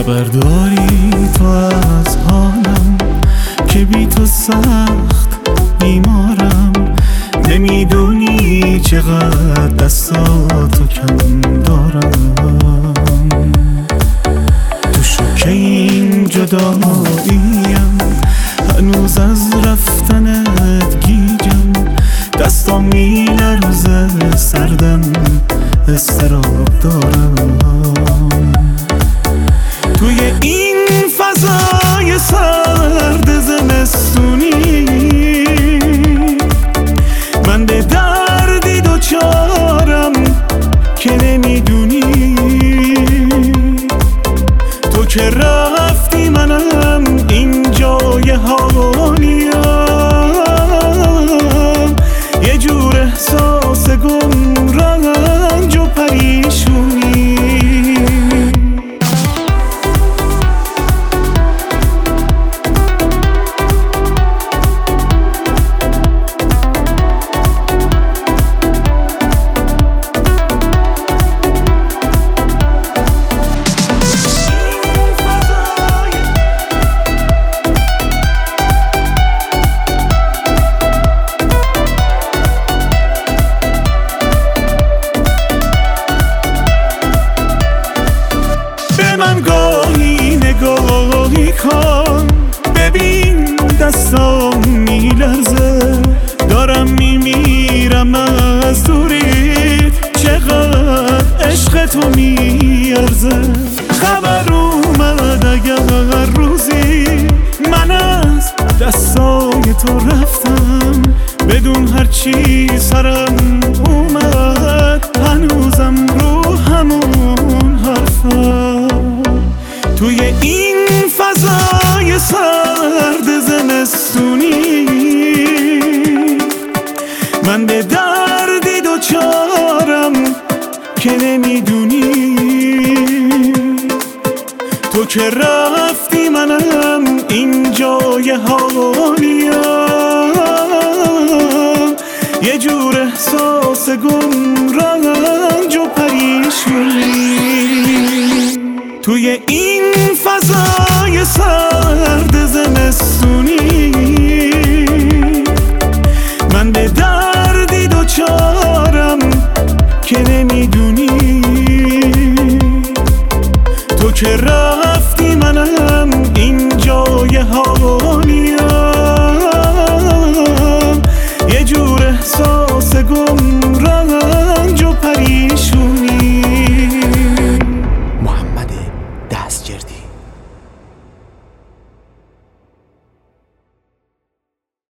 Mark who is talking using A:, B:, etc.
A: خبرداری تو از حالم که بی تو سخت بیمارم. نمیدونی چقدر دستاتو کم دارم. تو شوکه این جداییم، هنوز از رفتنت گیجم. دستام میلرزه، سردم اضطراب دارم. توی این فضای سرد زمستونی من به دردی دوچارم که نمیدونی. تو که رفتی منم این جای حالیم، یه جور احساس گم رنج و پریشونی. من گاهی نگاهی کن، ببین دستام میلرزه. دارم میمیرم از دوریت، چقدر عشق تو میارزه. خبر اومد اگر روزی من از دستای تو رفتم، بدون هرچی سرم اومد هنوزم رو همون حرفم. توی این فضای سرد زمستونی من به دردی دوچارم که نمیدونی. تو که رفتی منم این جای حالیم، یه جور احساس گم رنج و پریشونی. توی این فضای سرد زمستونی من به دردی دوچارم که نمیدونی. تو که رفتی منم این جای حالیم، یه جور احساس گم رنج و پریشونی.
B: محمد دستجردی.